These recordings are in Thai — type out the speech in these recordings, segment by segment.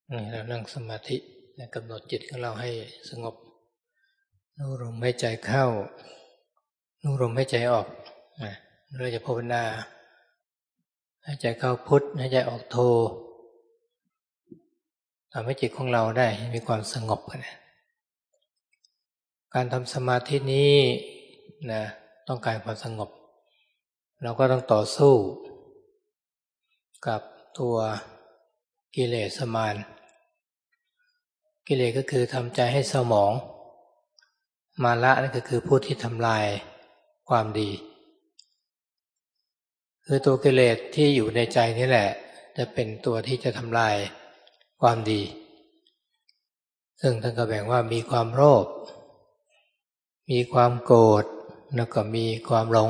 เรานั่งสมาธิกำหนดจิตของเราให้สงบรู้ลมหายใจเข้ารู้ลมหายใจออกเราจะภาวนาหายใจเข้าพุทหายใจออกโททำให้จิตของเราได้มีความสงบการทำสมาธินี้ต้องการความสงบเราก็ต้องต่อสู้กับตัวกิเลสมารกิเลสก็คือทำใจให้เศร้าหมองมานะนั่นก็คือผู้ที่ทำลายความดีคือตัวกิเลสที่อยู่ในใจนี่แหละจะเป็นตัวที่จะทำลายความดีซึ่งท่านก็แบ่งว่ามีความโลภมีความโกรธแล้วก็มีความหลง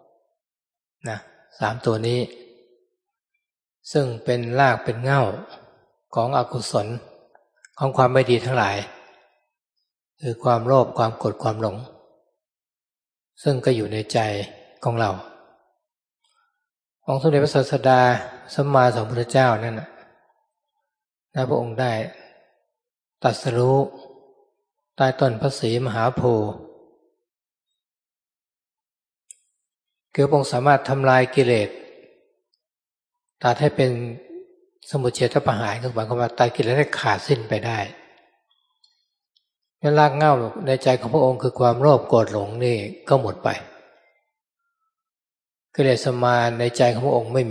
สามตัวนี้ซึ่งเป็นรากเป็นเหง้าของอกุศลของความไม่ดีทั้งหลายคือความโลภความโกรธความหลงซึ่งก็อยู่ในใจของเราองค์สมเด็จพระศาสดาสัมมาสัมพุทธเจ้านั่นนะพระองค์ได้ตรัสรู้ใต้ต้นพระศรีมหาโพธิ์คือพระองค์สามารถทำลายกิเลสตัดให้เป็นสมุจเฉทประหารคือหมายความว่าตัดกิเลสให้ขาดสิ้นไปได้รากเหง้าในใจของพระองค์คือความโลภโกรธหลงนี่ก็หมดไปกิเลสมารในใจของพระองค์ไม่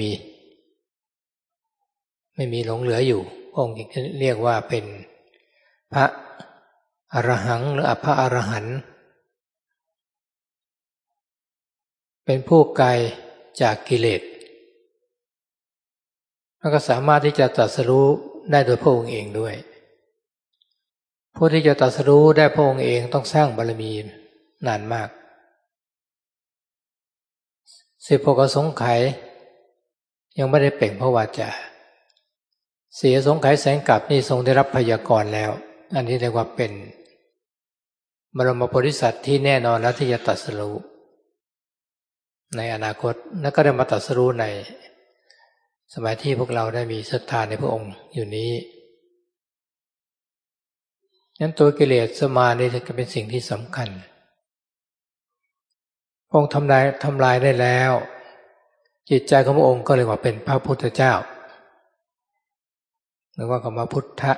มีหลงเหลืออยู่พระองค์เรียกว่าเป็นพระอรหังหรือพระอรหันต์เป็นผู้ไกลจากกิเลสแล้วก็สามารถที่จะตรัสรู้ได้โดยพระองค์เองด้วยผู้ที่จะตรัสรู้ได้พระองค์เองต้องสร้างบารมีนานมาก16อสงไขยยังไม่ได้เปล่งพระวาจา4อสงไขยแสนกัปนี่ทรงได้รับพยากรณ์แล้วอันนี้เรียกว่าเป็นบรมโพธิสัตว์ที่แน่นอนแล้วที่จะตรัสรู้ในอนาคตแล้วก็ได้มาตรัสรู้ในสมัยที่พวกเราได้มีศรัทธาในพระองค์อยู่นี้นั้นตัวกิเลสมารนี่จะเป็นสิ่งที่สำคัญพระองค์ทำลายได้แล้วจิตใจของพระองค์ก็เรียกว่าเป็นพระพุทธเจ้าหรือว่าคำว่าพุทธะ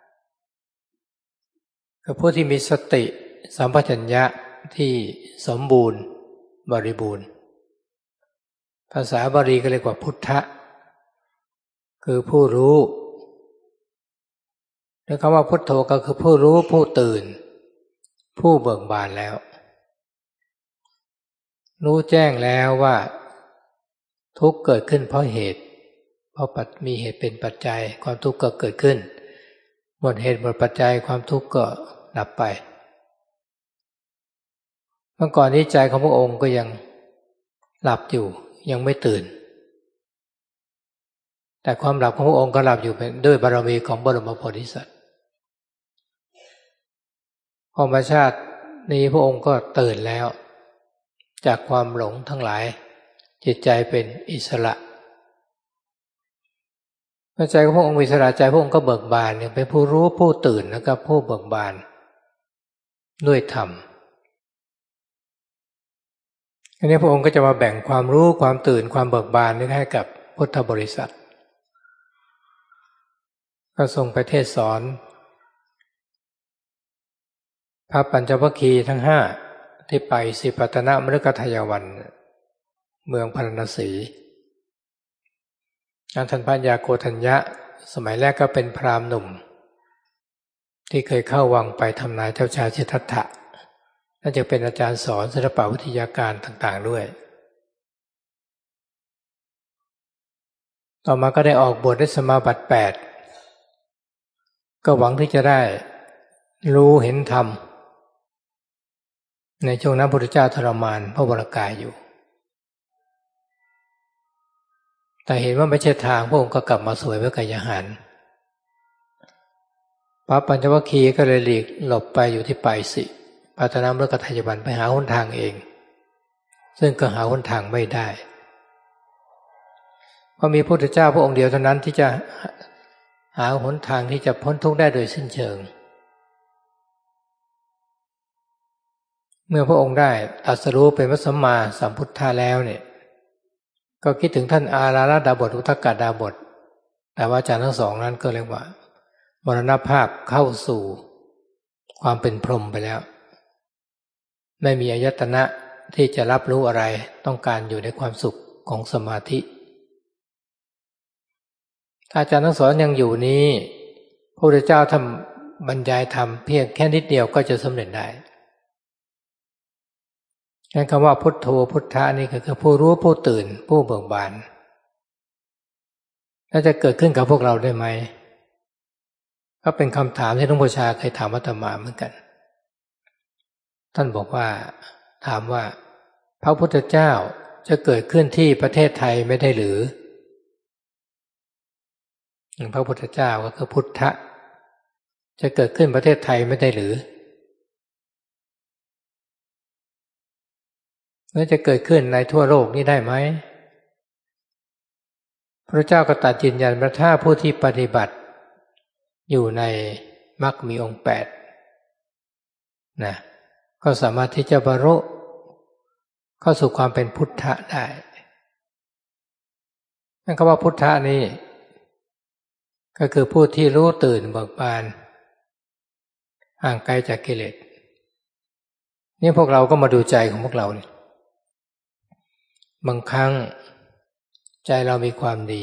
คือผู้ที่มีสติสัมปชัญญะที่สมบูรณ์บริบูรณ์ภาษาบาลีก็เรียกว่าพุทธะคือผู้รู้และคำว่าพุทโธก็คือผู้รู้ผู้ตื่นผู้เบิกบานแล้วรู้แจ้งแล้วว่าทุกข์เกิดขึ้นเพราะเหตุเพราะมีเหตุเป็นปัจจัยความทุกข์ก็เกิดขึ้นหมดเหตุหมดปัจจัยความทุกข์ก็ดับไปเมื่อก่อนนี้ใจของพระองค์ก็ยังหลับอยู่ยังไม่ตื่นแต่ความหลับของพระองค์ก็หลับอยู่ด้วยบารมีของบรมโพธิสัตว์ธรรมชาตินี้พระองค์ก็ตื่นแล้วจากความหลงทั้งหลายจิตใจเป็นอิสระเมื่อใจของพระองค์มีอิสระใจพระองค์ก็เบิกบานเป็นผู้รู้ผู้ตื่นแล้วก็ผู้เบิกบานด้วยธรรมอันนี้พระองค์ก็จะมาแบ่งความรู้ความตื่นความเบิกบานนี้ให้กับพุทธบริษัทก็ทรงไปเทศสอนพระปัญจวัคคีย์ทั้ง5ที่ไปสิปัตตนมฤคทายวันเมืองพาราณสีท่านพระยาโกฏัญญะสมัยแรกก็เป็นพราหมณ์หนุ่มที่เคยเข้าวังไปทำนายเจ้าชายสิทธัตถะน่าจะเป็นอาจารย์สอนศิลปวิทยาการต่างๆด้วยต่อมาก็ได้ออกบวชได้สมาบัติ8ก็หวังที่จะได้รู้เห็นธรรมในช่วงนั้นพระพุทธเจ้าทรมานพระวรากายอยู่แต่เห็นว่าไม่ใช่ทางพระองค์ก็กลับมาสวยพระกายหารพระปัญจวัคคีย์ก็เลยหลีกหลบไปอยู่ที่ปายสิปัตตนมฤคทายวันไปหาหนทางเองซึ่งก็หาหนทางไม่ได้เพราะมีพระพุทธเจ้าพระองค์เดียวเท่านั้นที่จะหหาหนทางที่จะพ้นทุกข์ได้โดยสิ้นเชิงเมื่อพระองค์ได้ตรัสรู้เป็นพระสัมมาสัมพุทธะแล้วเนี่ยก็คิดถึงท่านอาราลดาบทอุทกดาบทแต่ว่าอาจารย์ทั้งสองนั้นก็เรียกว่ามรณภาพเข้าสู่ความเป็นพรหมไปแล้วไม่มีอายตนะที่จะรับรู้อะไรต้องการอยู่ในความสุขของสมาธิถ้าอาจารย์ทั้งสองยังอยู่นี้พระพุทธเจ้าทำบรรยายธรรมเพียงแค่นิดเดียวก็จะสำเร็จได้งั้นคำว่าพุทโธพุทธะนี่คือผู้รู้ผู้ตื่นผู้เบิกบานแล้วจะเกิดขึ้นกับพวกเราได้ไหมก็เป็นคำถามที่หลวงพ่อชาเคยถามอาตมาเหมือนกันท่านบอกว่าถามว่าพระพุทธเจ้าจะเกิดขึ้นที่ประเทศไทยไม่ได้หรือพระพุทธเจ้าก็คือพุทธะจะเกิดขึ้นประเทศไทยไม่ได้หรือแล้วจะเกิดขึ้นในทั่วโลกนี้ได้ไหมพระเจ้าก็ตรัสยืนยันว่าถ้าผู้ที่ปฏิบัติอยู่ในมรรคมีองค์8นะก็สามารถที่จะบรรลุเข้าสู่ความเป็นพุทธะได้นั่นก็ว่าพุทธะนี่ก็คือผู้ที่รู้ตื่นเบิกบานห่างไกลจากกิเลสนี่พวกเราก็มาดูใจของพวกเราบางครั้งใจเรามีความดี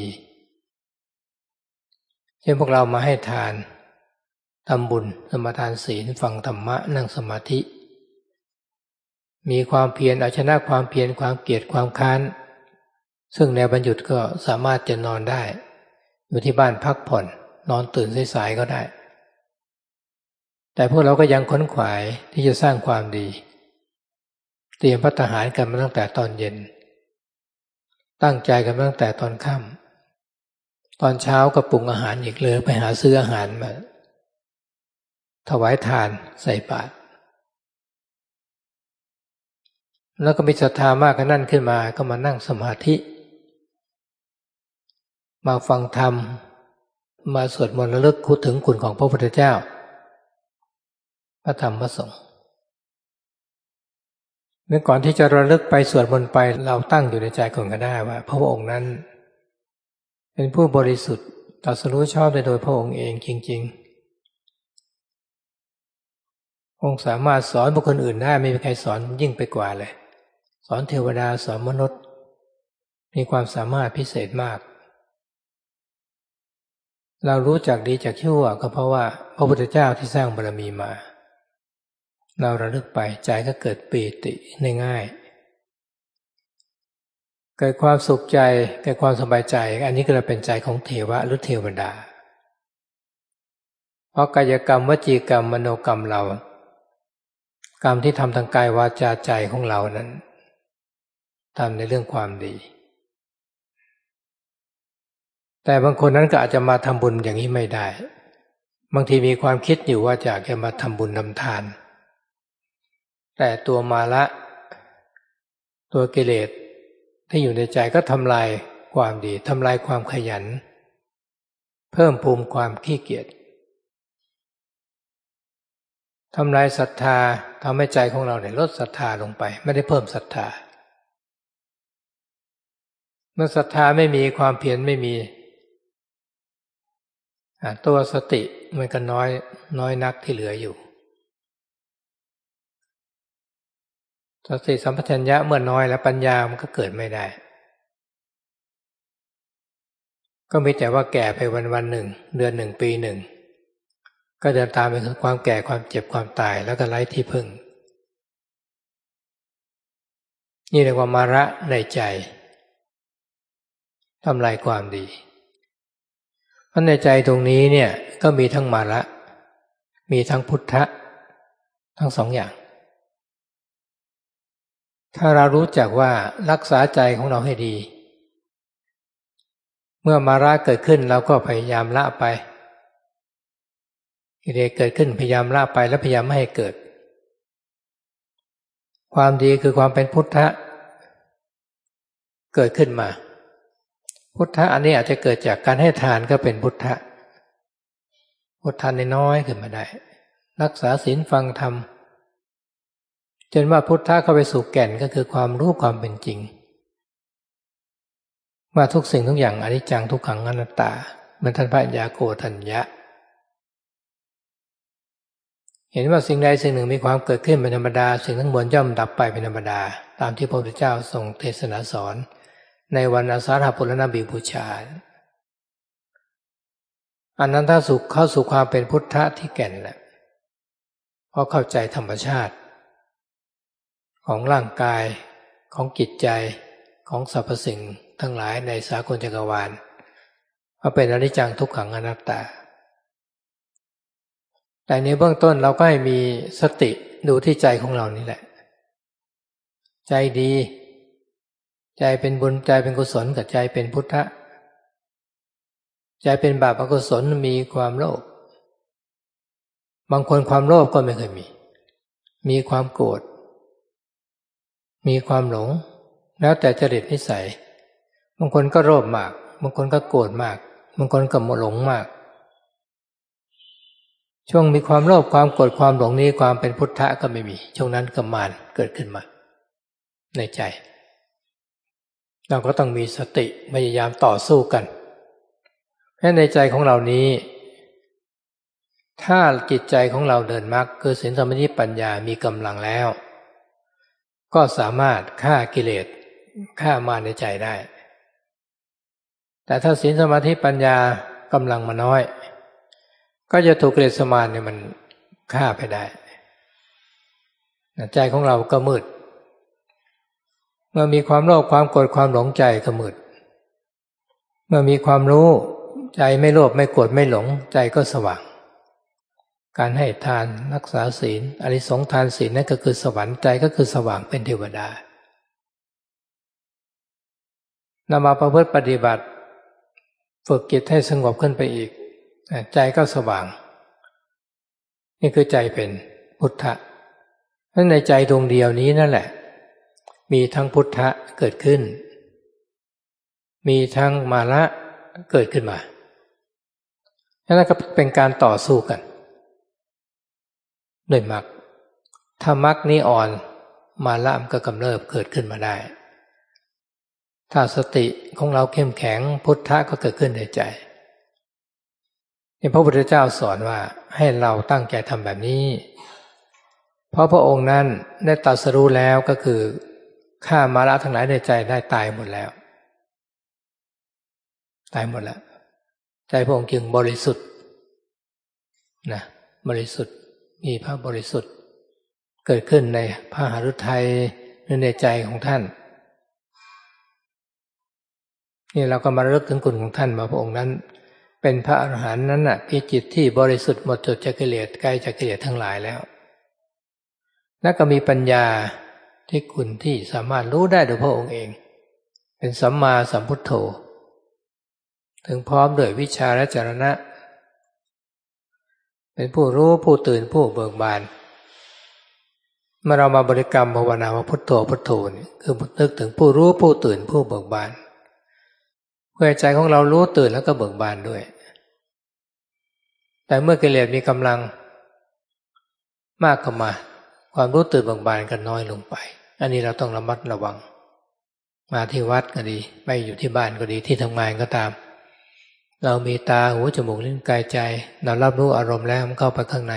เช่นพวกเรามาให้ทานทำบุญสมาทานศีลฟังธรรมะนั่งสมาธิมีความเพียรเอาชนะความเพียรความเกลียดความค้านซึ่งในวันหยุดก็สามารถจะนอนได้อยู่ที่บ้านพักผ่อนนอนตื่นสายๆก็ได้แต่พวกเราก็ยังขวนขวายที่จะสร้างความดีเตรียมภัตตาหารกันมาตั้งแต่ตอนเย็นตั้งใจกันมาตั้งแต่ตอนค่ำตอนเช้าก็ปรุงอาหารอีกเลยไปหาซื้ออาหารมาถวายทานใส่บาตรแล้วก็มีศรัทธามากก็นั่นขึ้นมาก็มานั่งสมาธิมาฟังธรรมมาสวดมนต์ระลึกคิดถึงคุณของพระพุทธเจ้าพระธรรมพระสงฆ์เมื่อก่อนที่จะระลึกไปสวดมนต์ไปเราตั้งอยู่ในใจก่อนก็ได้ว่าพระองค์นั้นเป็นผู้บริสุทธิ์ตรัสรู้ชอบได้โดยพระองค์เองจริงๆองค์สามารถสอนบุคคลอื่นได้ไม่มีใครสอนยิ่งไปกว่าเลยสอนเทวดาสอนมนุษย์มีความสามารถพิเศษมากเรารู้จักดีจากชั่วก็เพราะว่าพระพุทธเจ้าที่สร้างบารมีมาเราระลึกไปใจก็เกิดปีติง่ายๆเกิดความสุขใจเกิดความสบายใจอันนี้ก็จะเป็นใจของเทวะหรือเทวดาเพราะกายกรรมวจีกรรมมโนกรรมเรากรรมที่ทำทางกายวาจาใจของเรานั้นทำในเรื่องความดีแต่บางคนนั้นก็อาจจะมาทำบุญอย่างนี้ไม่ได้บางทีมีความคิดอยู่ว่าอยากจะมาทำบุญทำทานแต่ตัวมาละตัวกิเลสที่อยู่ในใจก็ทำลายความดีทำลายความขยันเพิ่มพูนความขี้เกียจทำลายศรัทธาทำให้ใจของเราเนี่ยลดศรัทธาลงไปไม่ได้เพิ่มศรัทธาเมื่อศรัทธาไม่มีความเพียรไม่มีตัวสติมันก็น้อยนักที่เหลืออยู่สติสัมปชัญญะเมื่อน้อยแล้วปัญญามันก็เกิดไม่ได้ก็มีแต่ว่าแก่ไปวันๆหนึ่งเดือนหนึ่งปีหนึ่งก็เดินตามไปคือความแก่ความเจ็บความตายแล้วก็ไร้ที่พึ่งนี่เรียกว่ามาระในใจทำลายความดีเพราะในใจตรงนี้เนี่ยก็มีทั้งมาระมีทั้งพุทธะทั้งสองอย่างถ้าเรารู้จักว่ารักษาใจของเราให้ดีเมื่อมาระเกิดขึ้นเราก็พยายามละไปกิเลสเกิดขึ้นพยายามละไปและพยายามไม่ให้เกิดความดีคือความเป็นพุทธะเกิดขึ้นมาพุทธะอันนี้อาจจะเกิดจากการให้ทานก็เป็นพุทธะพุทธะน้อยๆขึ้นมาได้รักษาศีลฟังธรรมจนว่าพุทธะเข้าไปสู่แก่นก็คือความรู้ความเป็นจริงว่าทุกสิ่งทุกอย่างอนิจจังทุกขังอนัตตาเหมือนท่านพระยาโกฏัญญะเห็นว่าสิ่งใดสิ่งหนึ่งมีความเกิดขึ้นเป็นธรรมดาสิ่งทั้งมวลย่อมดับไปเป็นธรรมดาตามที่พระพุทธเจ้าทรงเทศนาสอนในวันอาสาฬหปุรณบีบูชาอันนั้นถ้าเข้าสู่ความเป็นพุทธะที่แก่นแหละเพราะเข้าใจธรรมชาติของร่างกายของจิตใจของสรรพสิ่งทั้งหลายในสากลจักรวาลว่าเป็นอนิจจังทุกขังอนัตตาแต่ในเบื้องต้นเราก็ให้มีสติดูที่ใจของเรานี่แหละใจดีใจเป็นบุญใจเป็นกุศลกับใจเป็นพุทธะใจเป็นบาปอกุศลมีความโลภบางคนความโลภก็ไม่เคยมีความโกรธมีความหลงแล้วแต่จริตนิสัยบางคนก็โลภมากบางคนก็โกรธมากบางคนก็หลงมากช่วงมีความโลภความโกรธความหลงนี้ความเป็นพุทธะก็ไม่มีช่วงนั้นก็มารเกิดขึ้นมาในใจเราก็ต้องมีสติพยายามต่อสู้กันเพราะในใจของเรานี้ถ้าจิตใจของเราเดินมรรคคือศีลสมาธิปัญญามีกำลังแล้วก็สามารถฆ่ากิเลสฆ่ามารในใจได้แต่ถ้าศีลสมาธิปัญญากำลังมาน้อยก็จะถูกกิเลสมารเนี่ยมันฆ่าไปได้ใจของเราก็มืดเมื่อมีความโลภความโกรธความหลงใจก็มืดเมื่อมีความรู้ใจไม่โลภไม่โกรธไม่หลงใจก็สว่างการให้ทานรักษาศีลอานิสงส์ทานศีลนั่นก็คือสวรรค์ใจก็คือสว่างเป็นเทวดานำมาประพฤติปฏิบัติฝึกจิตให้สงบขึ้นไปอีกใจก็สว่างนี่คือใจเป็นพุทธะเพราะในใจดวงเดียวนี้นั่นแหละมีทั้งพุทธะเกิดขึ้นมีทั้งมานะเกิดขึ้นมานั่นก็เป็นการต่อสู้กันด้วยมรรคถ้ามรรคนี้อ่อนมานะมันก็กำเริบเกิดขึ้นมาได้ถ้าสติของเราเข้มแข็งพุทธะก็เกิดขึ้นในใจนี่พระพุทธเจ้าสอนว่าให้เราตั้งใจทำแบบนี้เพราะพระองค์นั้นได้ตรัสรู้แล้วก็คือฆ่ามานะทั้งหลายในใจได้ตายหมดแล้วตายหมดแล้วใจพระองค์จึงบริสุทธิ์นะบริสุทธิ์มีพระบริสุทธิ์เกิดขึ้นในพระหฤทัยในใจของท่านนี่เราก็มาระลึกถึงคุณของท่านมาพระองค์นั้นเป็นพระอรหันต์นั้นน่ะมีจิตที่บริสุทธิ์หมดจดจากกิเลสใกล้จากกิเลสทั้งหลายแล้วและก็มีปัญญาที่คุณที่สามารถรู้ได้โดยพระองค์เองเป็นสัมมาสัมพุทโธถึงพร้อมด้วยวิชาและจรณะเป็นผู้รู้ผู้ตื่นผู้เบิกบานเมื่อเรามาบริกรรมภาวนาว่าพุทโธพุทโธนี่คือนึกถึงผู้รู้ผู้ตื่นผู้เบิกบานเพื่อใจของเรารู้ตื่นแล้วก็เบิกบานด้วยแต่เมื่อกิเลสมีกำลังมากเข้ามาความรู้ตื่นเบิกบานก็น้อยลงไปอันนี้เราต้องระมัดระวังมาที่วัดก็ดีไม่อยู่ที่บ้านก็ดีที่ทำงานก็ตามเรามีตาหูจมูกลิ้นกายใจเรารับรู้อารมณ์แล้วมันเข้าไปข้างใน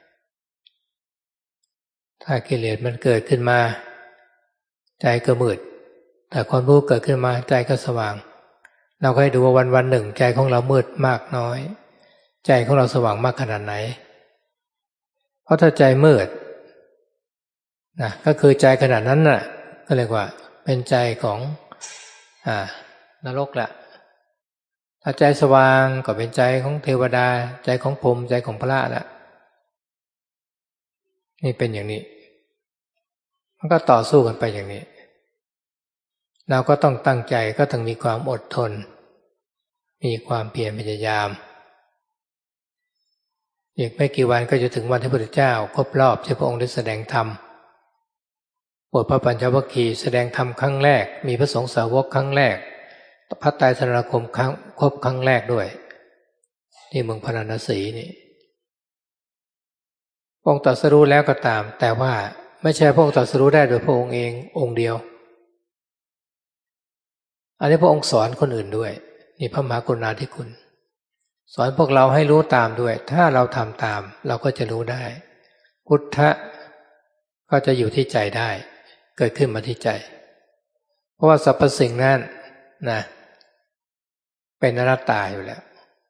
ถ้ากิเลสมันเกิดขึ้นมาใจก็มืดแต่ความรู้เกิดขึ้นมาใจก็สว่างเราก็ให้ดูว่าวันหนึ่งใจของเรามืดมากน้อยใจของเราสว่างมากขนาดไหนเพราะถ้าใจมืดนะก็คือใจขนาดนั้นน่ะก็เรียกว่าเป็นใจของนรกแหละถ้าใจสว่างก็เป็นใจของเทวดาใจของพรหมใจของพระแหละนี่เป็นอย่างนี้มันก็ต่อสู้กันไปอย่างนี้เราก็ต้องตั้งใจก็ต้องมีความอดทนมีความเพียรพยายามอีกไม่กี่วันก็จะถึงวันที่พระพุทธเจ้าครบรอบที่พระองค์ได้แสดงธรรมโปรดพระปัญจวัคคีย์แสดงธรรมครั้งแรกมีพระสงฆ์สาวกครั้งแรกพระไตรสรณคมครบครั้งแรกด้วยที่เมืองพาราณสีนี่พระองค์ตรัสรู้แล้วก็ตามแต่ว่าไม่ใช่พระองค์ตรัสรู้ได้โดยพระองค์เององค์เดียวอันนี้พระองค์สอนคนอื่นด้วยนี่พระมหากรุณาธิคุณสอนพวกเราให้รู้ตามด้วยถ้าเราทำตามเราก็จะรู้ได้พุทธะก็จะอยู่ที่ใจได้เกิดขึ้นมาที่ใจเพราะว่าสรรพสิ่งนั้นนะเป็นอนัตตาอยู่แล้ว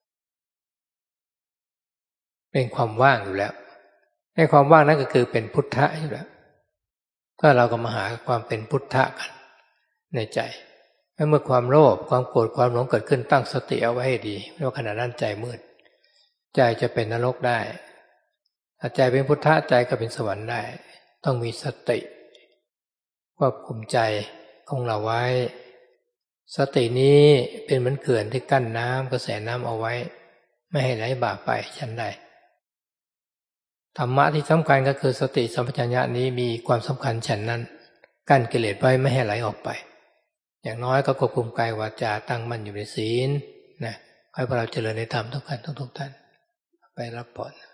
เป็นความว่างอยู่แล้วในความว่างนั้นก็คือเป็นพุทธะอยู่แล้วถ้าเราก็มาหาความเป็นพุทธะกันในใจเมื่อความโลภความโกรธความหลงเกิดขึ้นตั้งสติเอาไว้ให้ดีเพราะขณะนั้นใจมืดใจจะเป็นนรกได้ถ้าใจเป็นพุทธะใจก็เป็นสวรรค์ได้ต้องมีสติควบคุมใจของเราไว้สตินี้เป็นเหมือนเขื่อนที่กั้นน้ำกระแสน้ำเอาไว้ไม่ให้ไหลบ่าไปชั้นใดธรรมะที่สำคัญก็คือสติสัมปชัญญะนี้มีความสำคัญฉันนั้นกั้นกิเลสไว้ไม่ให้ไหลออกไปอย่างน้อยก็ควบคุมกายวาจาตั้งมั่นอยู่ในศีลนะให้พวกเราเจริญในธรรมทุกท่านไปรับพร